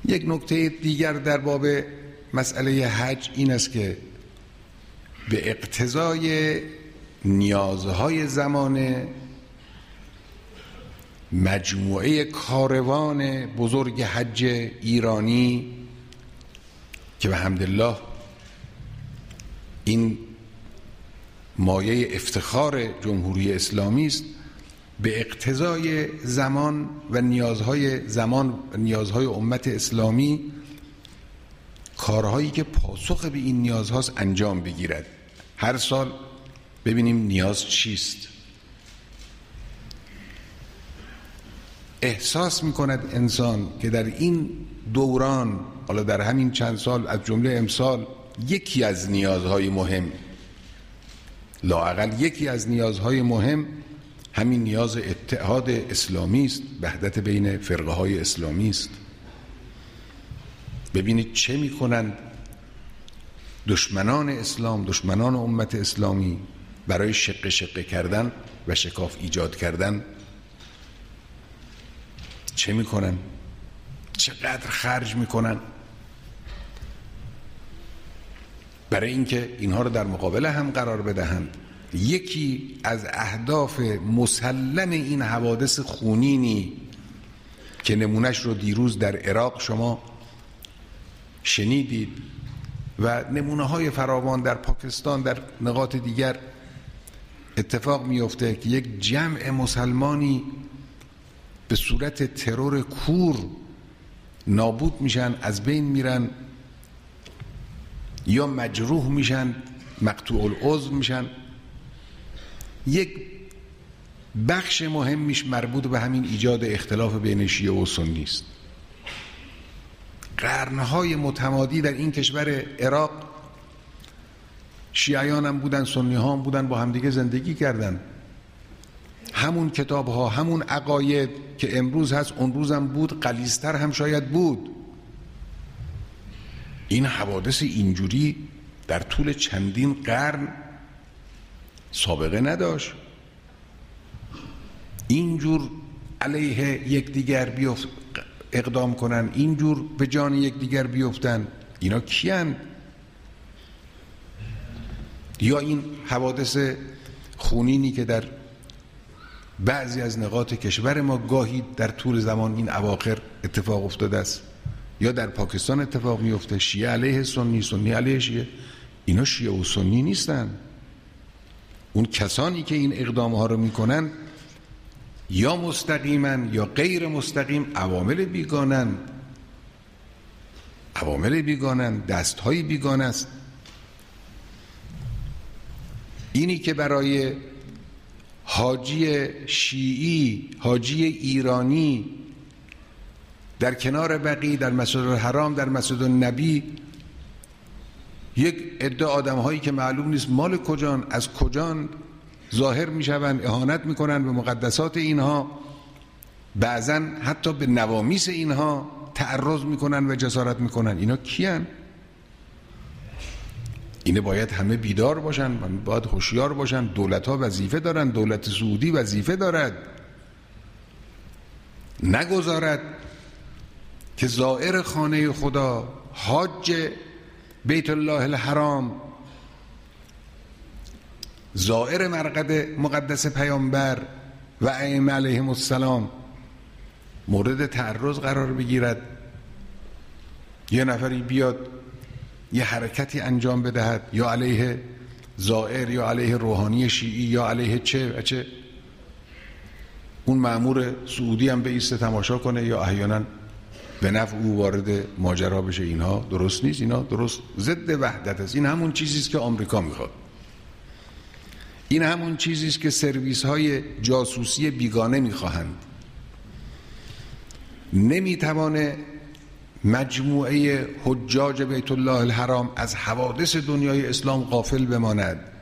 یک نکته دیگر در باب مسئله حج این است که به اقتضای نیازهای زمان مجموعه کاروان بزرگ حج ایرانی که به حمدالله این مایه افتخار جمهوری اسلامی است، به اقتضای زمان و نیازهای امت اسلامی کارهایی که پاسخ به این نیازهاست انجام بگیرد. هر سال ببینیم نیاز چیست. احساس میکند انسان که در این دوران، حالا در همین چند سال از جمله امسال، یکی از نیازهای مهم، لااقل یکی از نیازهای مهم همین نیاز اتحاد اسلامی است، وحدت بین فرقه های اسلامی است. ببینید چه میکنند دشمنان اسلام، دشمنان امت اسلامی برای شقه کردن و شکاف ایجاد کردن. چه میکنن؟ چقدر خرج میکنن برای اینکه اینها رو در مقابل هم قرار بدهند. یکی از اهداف مسلم این حوادث خونینی که نمونش رو دیروز در عراق شما شنیدید و نمونه های فراوان در پاکستان، در نقاط دیگر اتفاق میفته که یک جمع مسلمانی به صورت ترور کور نابود میشن، از بین میرن یا مجروح میشن، مقطوع العضو میشن. یک بخش مهمیش مربوط به همین ایجاد اختلاف بین شیعه و سنی است. قرنهای متمادی در این کشور عراق شیعیان هم بودن، سنی ها هم بودن، با همدیگه زندگی کردن. همون کتاب ها، همون عقاید که امروز هست اون روز هم بود، غلیظتر هم شاید بود. این حوادث اینجوری در طول چندین قرن سابقه نداشت. اینجور علیه یکدیگر اقدام کنن، اینجور به جان یکدیگر بیفتن. اینا کیان؟ یا این حوادث خونینی که در بعضی از نقاط کشور ما گاهی در طول زمان این اواخر اتفاق افتاده است، یا در پاکستان اتفاق میفته، شیعه علیه سنی، سنی علیه شیعه. اینا شیعه و سنی نیستن. اون کسانی که این اقدام ها رو میکنن یا مستقیما یا غیر مستقیم عوامل بیگانن، دست های بیگانه است. اینی که برای حاجی شیعی، حاجی ایرانی در کنار بقیع، در مسجد الحرام، در مسجد النبی، یک عده آدم هایی که معلوم نیست مال کجان، از کجان ظاهر می شوند، اهانت می کنند به مقدسات اینها، بعضا حتی به نوامیس اینها تعرض می کنند و جسارت می کنند. اینا کیان؟ اینه باید همه بیدار باشن، باید هوشیار باشن. دولت ها وظیفه دارن، دولت سعودی وظیفه دارد نگذارد که زائر خانه خدا، حاج بیت الله الحرام، زائر مرقد مقدس پیامبر و ائمه علیهم السلام مورد تعرض قرار بگیرد. یه نفری بیاد یه حرکتی انجام بدهد، یا علیه زائر یا علیه روحانی شیعی یا علیه چه اون مأمور سعودی هم بایسته تماشا کنه یا احیانا به نفع او وارد ماجرا بشه. اینها درست نیست، اینا درست ضد وحدت است. این همون چیزی است که آمریکا میخواد. این همون چیزی است که سرویس های جاسوسی بیگانه میخواهند. نمیتوانه مجموعه حجاج بیت الله الحرام از حوادث دنیای اسلام غافل بماند.